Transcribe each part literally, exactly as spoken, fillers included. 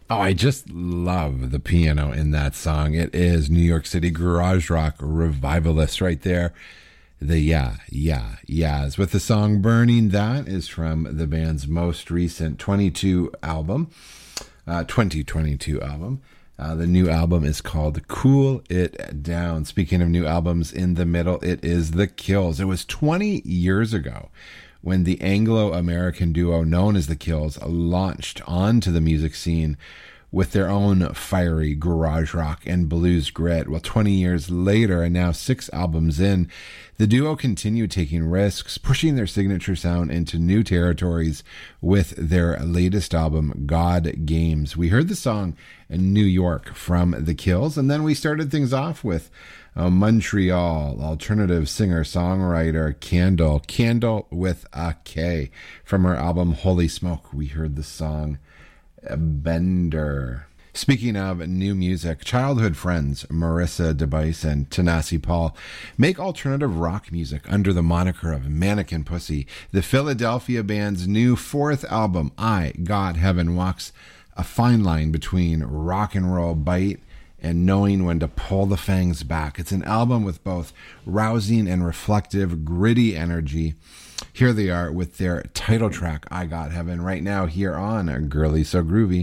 Oh, I just love the piano in that song. It is New York City garage rock revivalists right there. The Yeah, Yeah, Yeahs. With the song Burning, that is from the band's most recent twenty-two album, uh, twenty twenty-two album. Uh, the new album is called Cool It Down. Speaking of new albums, in the middle, it is The Kills. It was twenty years ago when the Anglo-American duo known as The Kills launched onto the music scene with their own fiery garage rock and blues grit. Well, twenty years later, and now six albums in, the duo continued taking risks, pushing their signature sound into new territories with their latest album, God Games. We heard the song New York from The Kills, and then we started things off with a Montreal alternative singer-songwriter Candle, Candle with a K. From her album Holy Smoke, we heard the song Bender. Speaking of new music, childhood friends Marissa DeBice and Tanasi Paul make alternative rock music under the moniker of Mannequin Pussy. The Philadelphia band's new fourth album, I Got Heaven, walks a fine line between rock and roll bite and knowing when to pull the fangs back. It's an album with both rousing and reflective, gritty energy. Here they are with their title track, I Got Heaven, right now here on Girly So Groovy.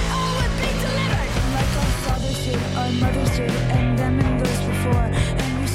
Mothers did, and them and those before, and we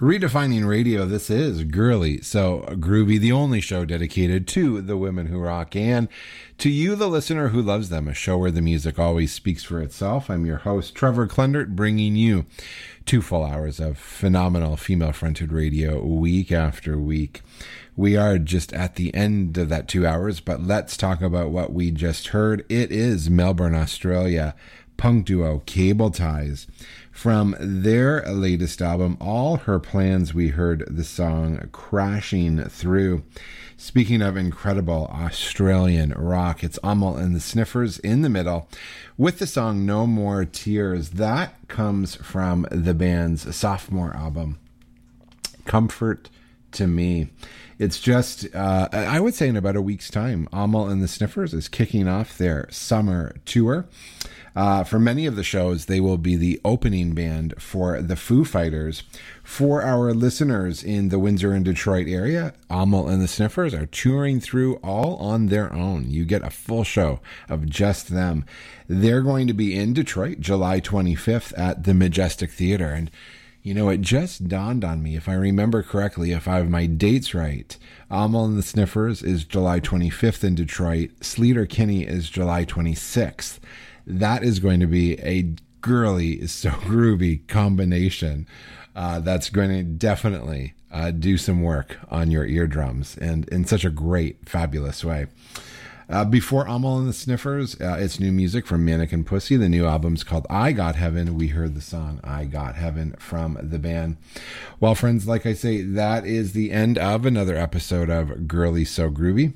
Redefining Radio, this is Girly So Groovy, the only show dedicated to the women who rock and to you, the listener who loves them, a show where the music always speaks for itself. I'm your host, Trevor Klendert, bringing you two full hours of phenomenal female-fronted radio week after week. We are just at the end of that two hours, but let's talk about what we just heard. It is Melbourne, Australia, punk duo Cable Ties. From their latest album, All Her Plans, we heard the song Crashing Through. Speaking of incredible Australian rock, it's Amyl and the Sniffers in the middle with the song No More Tears. That comes from the band's sophomore album, Comfort to Me. It's just, uh, I would say in about a week's time, Amyl and the Sniffers is kicking off their summer tour. Uh, for many of the shows, they will be the opening band for the Foo Fighters. For our listeners in the Windsor and Detroit area, Amyl and the Sniffers are touring through all on their own. You get a full show of just them. They're going to be in Detroit July twenty-fifth at the Majestic Theater. And, you know, it just dawned on me, if I remember correctly, if I have my dates right, Amyl and the Sniffers is July twenty-fifth in Detroit. Sleater Kinney is July twenty-sixth. That is going to be a girly, so groovy combination uh, that's going to definitely uh, do some work on your eardrums and in such a great, fabulous way. Uh, before Amyl and the Sniffers, uh, it's new music from Mannequin Pussy. The new album's called I Got Heaven. We heard the song I Got Heaven from the band. Well, friends, like I say, that is the end of another episode of Girly So Groovy.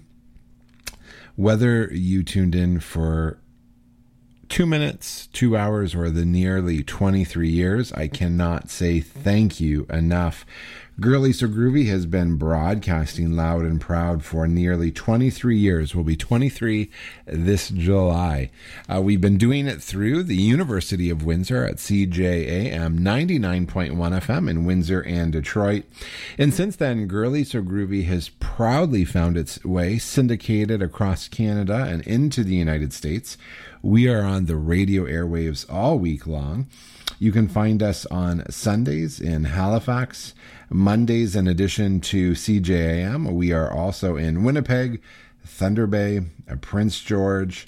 Whether you tuned in for two minutes, two hours, or the nearly twenty-three years, I cannot say thank you enough. Girly So Groovy has been broadcasting loud and proud for nearly twenty-three years. We'll be twenty-three this July. Uh, we've been doing it through the University of Windsor at C J A M ninety-nine point one F M in Windsor and Detroit. And since then, Girly So Groovy has proudly found its way syndicated across Canada and into the United States. We are on the radio airwaves all week long. You can find us on Sundays in Halifax, Mondays in addition to C J A M. We are also in Winnipeg, Thunder Bay, Prince George,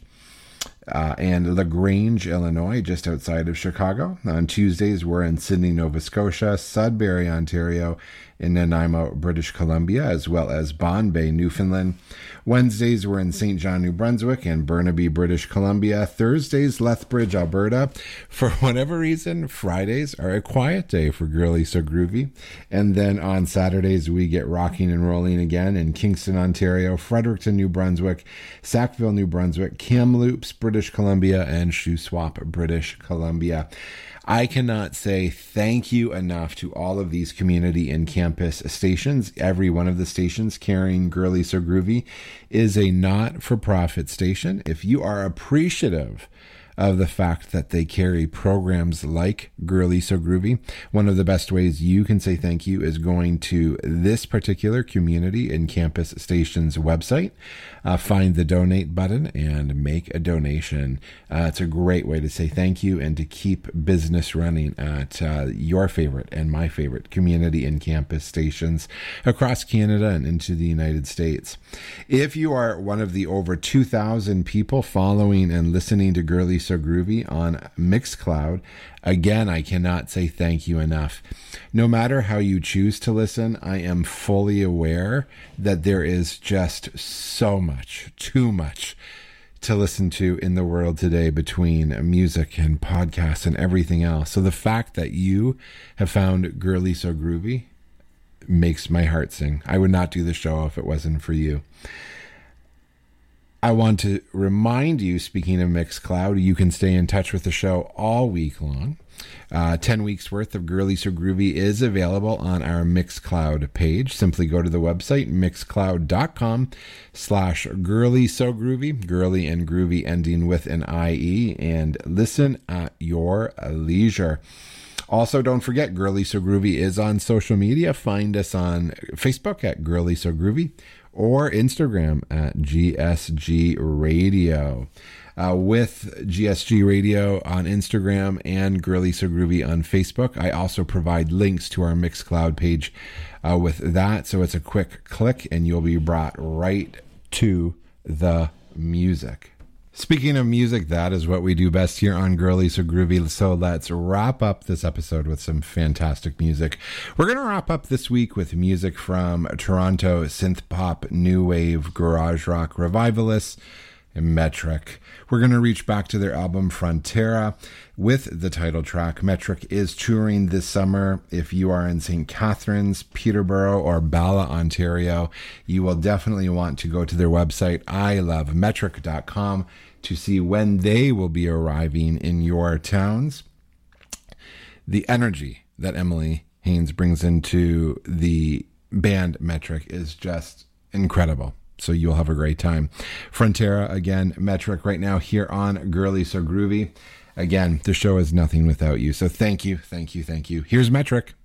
uh, and LaGrange, Illinois, just outside of Chicago. On Tuesdays, we're in Sydney, Nova Scotia, Sudbury, Ontario, in Nanaimo, British Columbia, as well as Bombay, Newfoundland. Wednesdays, we're in Saint John, New Brunswick, and Burnaby, British Columbia. Thursdays, Lethbridge, Alberta. For whatever reason, Fridays are a quiet day for Girly So Groovy. And then on Saturdays, we get rocking and rolling again in Kingston, Ontario, Fredericton, New Brunswick, Sackville, New Brunswick, Kamloops, British Columbia, and Shuswap, British Columbia. I cannot say thank you enough to all of these community and campus stations. Every one of the stations carrying Girly So Groovy is a not-for-profit station. If you are appreciative of the fact that they carry programs like Girly So Groovy, one of the best ways you can say thank you is going to this particular community and campus station's website, uh, find the donate button, and make a donation. Uh, it's a great way to say thank you and to keep business running at uh, your favorite and my favorite community and campus stations across Canada and into the United States. If you are one of the over two thousand people following and listening to Girly So Groovy on Mixcloud, again, I cannot say thank you enough. No matter how you choose to listen, I am fully aware that there is just so much, too much to listen to in the world today between music and podcasts and everything else. So the fact that you have found Girly So Groovy makes my heart sing. I would not do the show if it wasn't for you. I want to remind you, speaking of Mixcloud, you can stay in touch with the show all week long. Uh, ten weeks worth of Girly So Groovy is available on our Mixcloud page. Simply go to the website, mixcloud.com slash Girly So Groovy, girly and groovy ending with an I E, and listen at your leisure. Also, don't forget, Girly So Groovy is on social media. Find us on Facebook at Girly So Groovy, or Instagram at G S G Radio. Uh, with G S G Radio on Instagram and Girly So Groovy on Facebook, I also provide links to our Mixcloud page uh, with that. So it's a quick click and you'll be brought right to the music. Speaking of music, that is what we do best here on Girly So Groovy. So let's wrap up this episode with some fantastic music. We're going to wrap up this week with music from Toronto synth pop, new wave, garage rock revivalists, Metric. We're going to reach back to their album Frontera with the title track. Metric is touring this summer. If you are in Saint Catharines, Peterborough, or Bala, Ontario, you will definitely want to go to their website, I love metric dot com, to see when they will be arriving in your towns. The energy that Emily Haynes brings into the band Metric is just incredible. So you'll have a great time. Frontera, again, Metric right now here on Girly So Groovy. Again, the show is nothing without you. So thank you, thank you, thank you. Here's Metric.